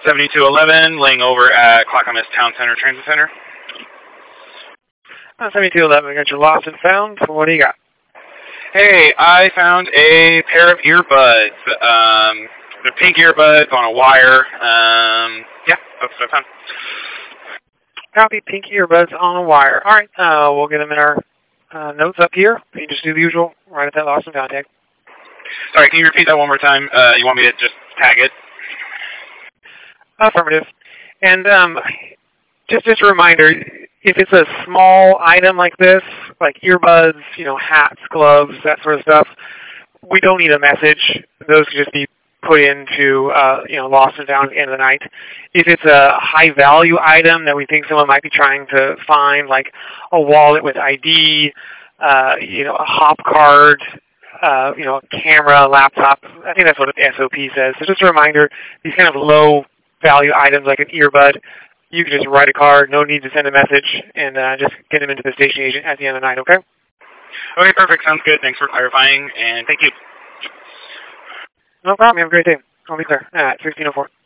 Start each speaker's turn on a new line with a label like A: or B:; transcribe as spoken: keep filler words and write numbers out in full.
A: seventy-two eleven, laying over at Clackamas Town Center Transit Center.
B: Uh, seventy-two eleven, got your lost and found. What do you got?
A: Hey, I found a pair of earbuds. Um, they're pink earbuds on a wire. Um, yeah, that's what I found.
B: Copy, pink earbuds on a wire. All right, uh, we'll get them in our uh, notes up here. You just do the usual, right at that lost and found tag.
A: Sorry, can you repeat that one more time? Uh, you want me to just tag it?
B: Affirmative. And um, just, just a reminder, if it's a small item like this, like earbuds, you know, hats, gloves, that sort of stuff, we don't need a message. Those can just be put into, uh, you know, lost and found at the end of the night. If it's a high-value item that we think someone might be trying to find, like a wallet with I D, uh, you know, a hop card, uh, you know, a camera, a laptop, I think that's what the S O P says. So just a reminder, these kind of low-value items like an earbud, you can just write a card, no need to send a message, and uh, just get them into the station agent at the end of the night, okay?
A: Okay, perfect. Sounds good. Thanks for clarifying, and thank you.
B: No problem. You have a great day. I'll be clear at sixteen oh four.